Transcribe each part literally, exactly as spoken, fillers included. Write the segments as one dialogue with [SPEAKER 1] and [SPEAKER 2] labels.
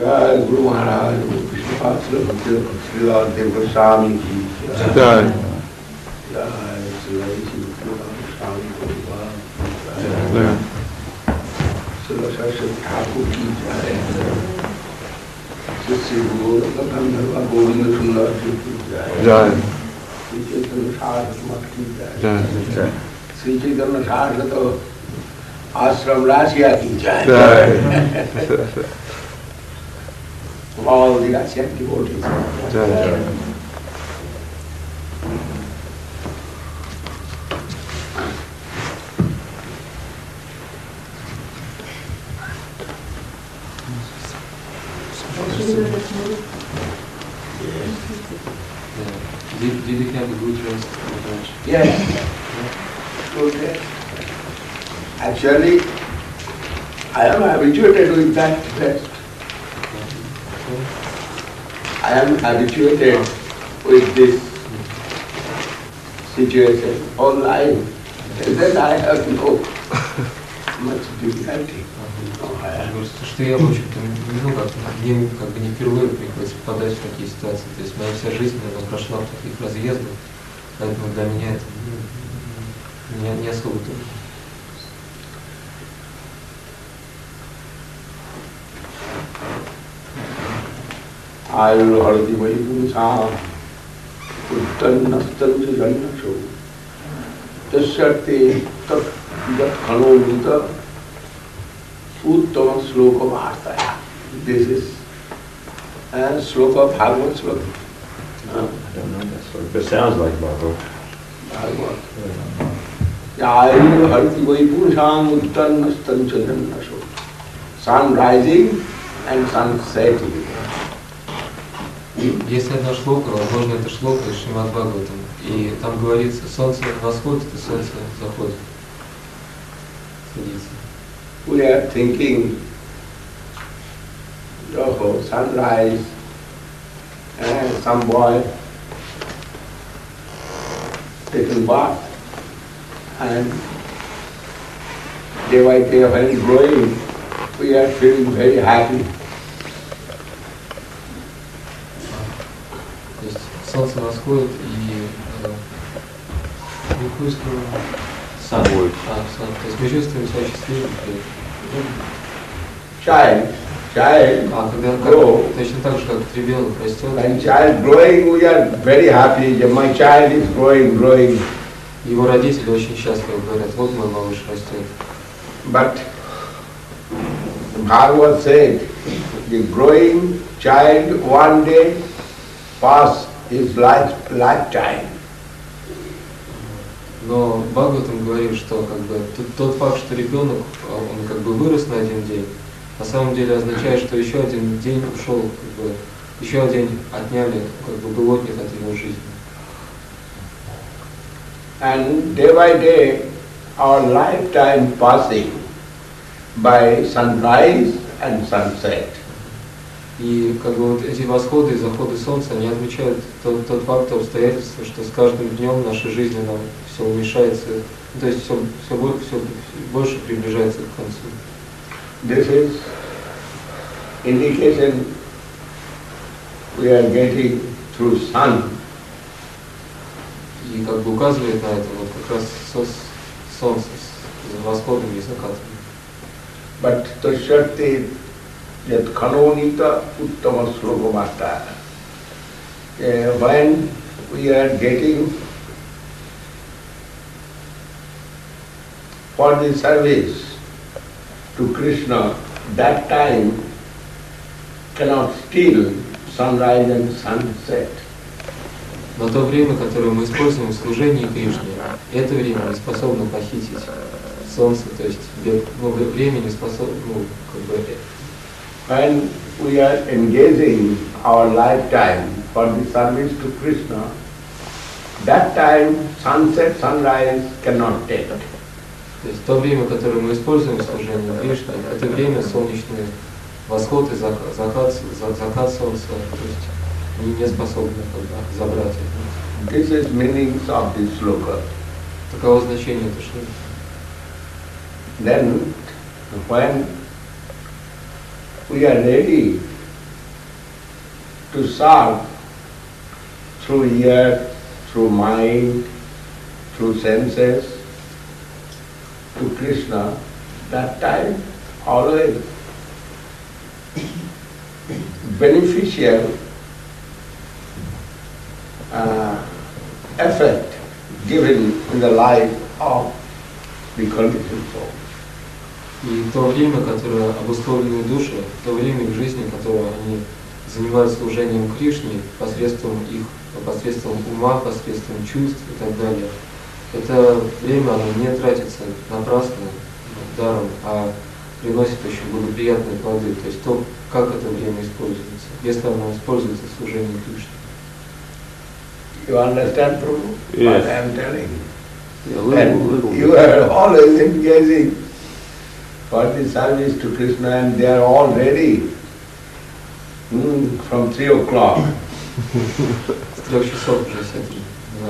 [SPEAKER 1] Jai Guru Maharaj, Krishna Pasra, Srila Dev Goswami ki Jai.
[SPEAKER 2] Jai.
[SPEAKER 1] Jai Srila Goswami Gopal.
[SPEAKER 2] Jai.
[SPEAKER 1] Srila Saraswati Thakur ki Jai. Sri Guru Gandharva Govinda Sundar ki Jai.
[SPEAKER 2] Jai.
[SPEAKER 1] Sri Chaitanya Saraswati Mat ki Jai.
[SPEAKER 2] Jai.
[SPEAKER 1] Sri Chaitanya Saraswati Ashram Rasya ki Jai.
[SPEAKER 2] Jai.
[SPEAKER 1] All the Rasya devotees.
[SPEAKER 2] Jai.
[SPEAKER 3] Did, did you have a good rest?
[SPEAKER 1] Yes. Good. Actually, I am habituated with that rest. I am habituated with this situation all life. And then I have no much difficulty. No, I am.
[SPEAKER 3] Что я, в общем-то, ну, как, мне как бы не впервые приходится попадать в такие ситуации. То есть моя вся жизнь, она прошла в таких разъездах, поэтому для меня это ну, не, не особо трудно.
[SPEAKER 1] Ayu hardi vai purusa uttan nastan janna so tasyate tat tat khanomita uttama sloka bhartaya. This is a sloka of Bhagavad sloka.
[SPEAKER 4] I don't know that story, but it sounds like Bhagavad.
[SPEAKER 1] Bhagavad. Ayu hardi vai purusa uttan nastan janna so. Sun rising and sun setting.
[SPEAKER 3] Есть одна шлока, возможно, это шлока из Шримад Бхагаватам, и там говорится, солнце восходит и солнце заходит. Садится.
[SPEAKER 1] We are thinking, oh, sunrise, and some boy taken bath, and day by day when it's growing, we are feeling very happy.
[SPEAKER 3] Солнце восходит и какую сторону?
[SPEAKER 4] Sunward.
[SPEAKER 3] А, сон. То есть мы чувствуем себя счастливыми.
[SPEAKER 1] Child, child,
[SPEAKER 3] А когда
[SPEAKER 1] grow.
[SPEAKER 3] как, точно так же, как ребенок растет.
[SPEAKER 1] When child growing, we are very happy. My child is growing, growing.
[SPEAKER 3] Его родители очень счастливы, говорят, вот мой малыш растет.
[SPEAKER 1] But Bhagavad said, the growing child one day pass his life, lifetime.
[SPEAKER 3] Но Бхагаватам говорит, что как бы тот, тот факт, что ребенок, он как бы вырос на один день, на самом деле означает, что еще один день ушел, как бы, еще один день отняли, как бы был отнят от его жизни.
[SPEAKER 1] And day by day, our lifetime passing by sunrise and sunset.
[SPEAKER 3] И как бы вот эти восходы и заходы солнца, они отмечают тот, тот факт, то обстоятельство, что с каждым днем наша жизнь, она все уменьшается, то есть все, все, все, все больше приближается к концу.
[SPEAKER 1] This is indication we are getting through sun.
[SPEAKER 3] И как бы указывает на это вот как раз со, солнце с восходом и закатом.
[SPEAKER 1] But tashyate yat khanonita uttama slokamata. When we are getting for the service to Krishna, that time cannot steal sunrise and sunset.
[SPEAKER 3] Но то время, которое мы используем в служении Кришне, это время не способно похитить солнце, то есть ну, время не способно, ну, как бы...
[SPEAKER 1] When we are engaging our lifetime for the service to Krishna, that time sunset, sunrise cannot take.
[SPEAKER 3] То есть то время, которое мы используем в служении Кришне, это время солнечный восход и закат, закат, закат солнца, то есть не, не способны как бы, забрать это.
[SPEAKER 1] This is meaning of this sloka.
[SPEAKER 3] Таково значение этой шлоки.
[SPEAKER 1] Then, when we are ready to serve through ear, through mind, through senses to Krishna, that time always beneficial uh, effect given in the life of the conditioned soul.
[SPEAKER 3] И то время, которое обусловленные души, то время их жизни, которое они занимаются служением Кришне посредством их, посредством ума, посредством чувств и так далее, это время оно не тратится напрасно, даром, а приносит очень благоприятные плоды. То есть то, как это время используется, если оно используется в служении Кришне.
[SPEAKER 1] You understand, Prabhu?
[SPEAKER 2] Yes.
[SPEAKER 1] What I am telling you.
[SPEAKER 2] Yeah, little,
[SPEAKER 1] And
[SPEAKER 2] little.
[SPEAKER 1] you are always engaging for the service to Krishna, and they are all ready mm, from three o'clock.
[SPEAKER 3] С трех часов уже все три.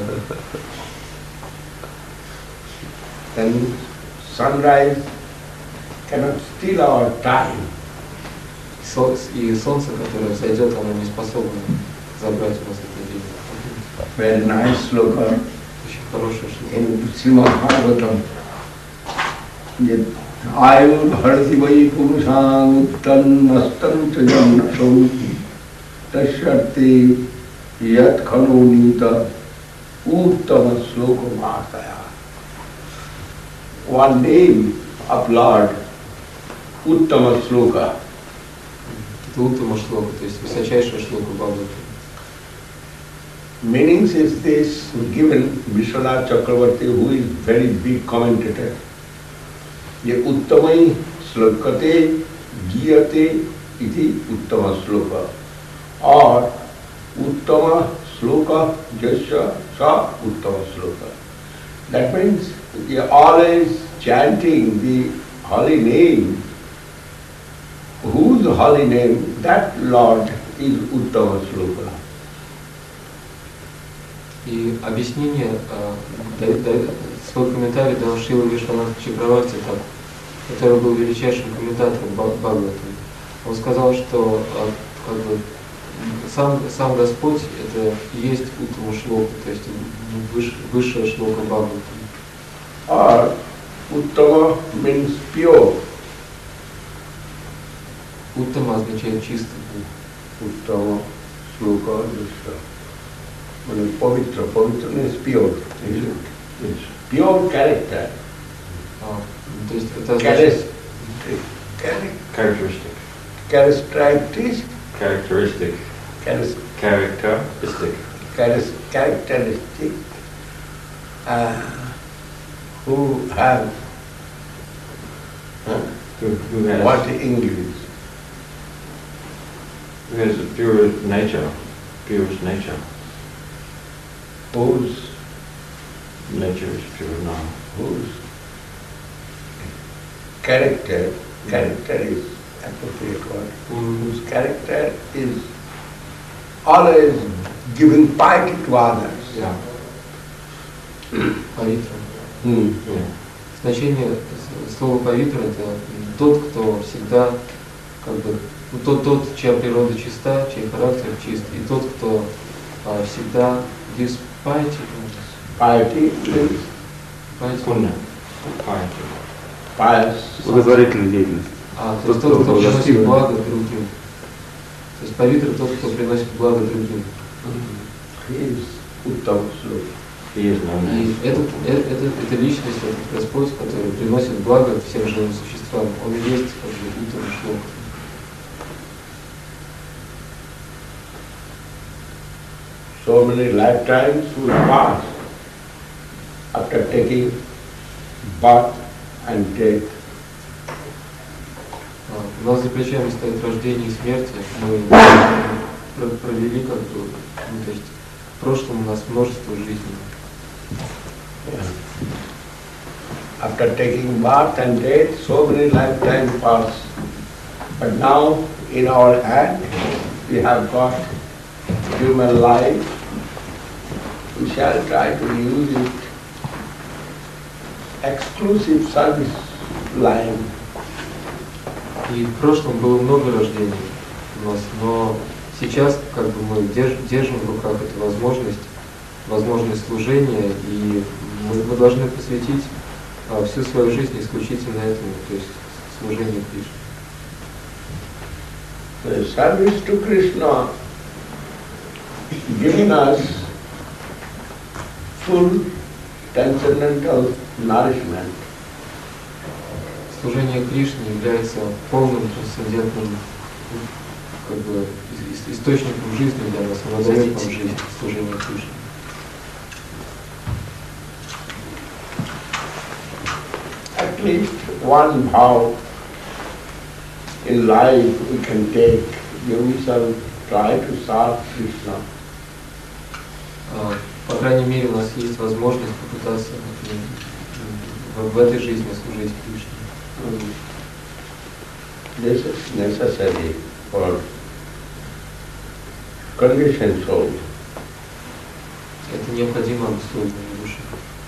[SPEAKER 1] And sunrise cannot steal our time.
[SPEAKER 3] Сол- И солнце, которое взойдет, оно не способно забрать у нас это время.
[SPEAKER 1] Very nice sloka
[SPEAKER 3] Очень хорошая штука.
[SPEAKER 1] in Srimad Bhagavatam. Yet Ayu bharati vai purusang uttan mastan chajanasau tashyarti yat khano nita uttama sloka mataya. One name of Lord, Uttama Sloka.
[SPEAKER 3] Это Уттама шлока, то есть высочайшая шлока Бхагаватам.
[SPEAKER 1] Meanings is this given Vishwanath Chakravarti, who is very big commentator. Ye uttamai slokate giyate iti uttama sloka. Or uttama sloka jasya sa uttama sloka. That means we are always chanting the holy name. Whose holy name? That Lord is Uttama Sloka.
[SPEAKER 3] И объяснение, э, да- да- свой комментарий дал Шрила Вишванатха Чакраварти, так, который был величайшим комментатором Ба- Бхагаватам. Он сказал, что э, как бы, сам, сам Господь это и есть Уттама шлока, то есть выш- высшая шлока Бхагаватам.
[SPEAKER 1] Or Uttama means pure.
[SPEAKER 3] Уттама означает чистый.
[SPEAKER 1] Uttama Sloka Jasya. Means Pavitra. Pavitra means pure. Is it? Yes. Pure character.
[SPEAKER 3] А, то есть это означает
[SPEAKER 1] Charis-
[SPEAKER 4] Characteristic.
[SPEAKER 1] Characteristic.
[SPEAKER 4] Characteristic.
[SPEAKER 1] Charis-
[SPEAKER 4] Characteristic.
[SPEAKER 1] charis- Characteristic. Uh, who have huh?
[SPEAKER 4] Who, who has
[SPEAKER 1] what English?
[SPEAKER 4] who has a pure nature, purest nature.
[SPEAKER 1] Whose
[SPEAKER 4] Nature is pure now.
[SPEAKER 1] whose character, character is appropriate word, whose character is always giving piety to others.
[SPEAKER 3] Yeah. Павитра.
[SPEAKER 1] Hmm.
[SPEAKER 4] Yeah.
[SPEAKER 3] Значение с- слова павитра это тот, кто всегда как бы ну, тот, тот, чья природа чиста, чей характер чист, и тот, кто а, всегда gives piety,
[SPEAKER 1] Piety means
[SPEAKER 3] piety,
[SPEAKER 4] Punya. Piety.
[SPEAKER 1] pious.
[SPEAKER 2] Благотворительная деятельность.
[SPEAKER 3] а, то есть
[SPEAKER 2] Тот,
[SPEAKER 3] тот,
[SPEAKER 2] кто
[SPEAKER 3] кто приносит
[SPEAKER 2] благочестивый.
[SPEAKER 3] благо другим. То есть павитра тот, кто приносит благо другим.
[SPEAKER 1] He is Uttama Sloka.
[SPEAKER 4] He is known
[SPEAKER 3] И
[SPEAKER 4] as.
[SPEAKER 3] этот, э- этот, это личность, этот Господь, который приносит благо всем живым существам, он и есть как бы Уттама шлока.
[SPEAKER 1] So many lifetimes will pass after taking birth and death.
[SPEAKER 3] А, У нас за плечами стоит рождение и смерть. Мы про- провели как бы, ну, то есть в прошлом у нас множество жизней.
[SPEAKER 1] After taking birth and death, so many lifetimes pass. But now, in our hand, we have got human life. We shall try to use it exclusive service line.
[SPEAKER 3] И в прошлом было много рождений у нас, но сейчас как бы мы держ, держим в руках эту возможность, возможность служения, и мы, мы должны посвятить а, всю свою жизнь исключительно этому, то есть служению Кришне.
[SPEAKER 1] The service to Krishna giving us full transcendental nourishment.
[SPEAKER 3] Служение Кришне является полным трансцендентным как бы, ис- источником жизни для нас, оно дает нам жизнь, служение Кришне.
[SPEAKER 1] At least one vow in life we can take. We shall try to serve Krishna.
[SPEAKER 3] А, По крайней мере, у нас есть возможность попытаться м, м, в, в этой жизни служить Кришне.
[SPEAKER 1] This is necessary for conditioned soul.
[SPEAKER 3] Это необходимо обусловленной душе.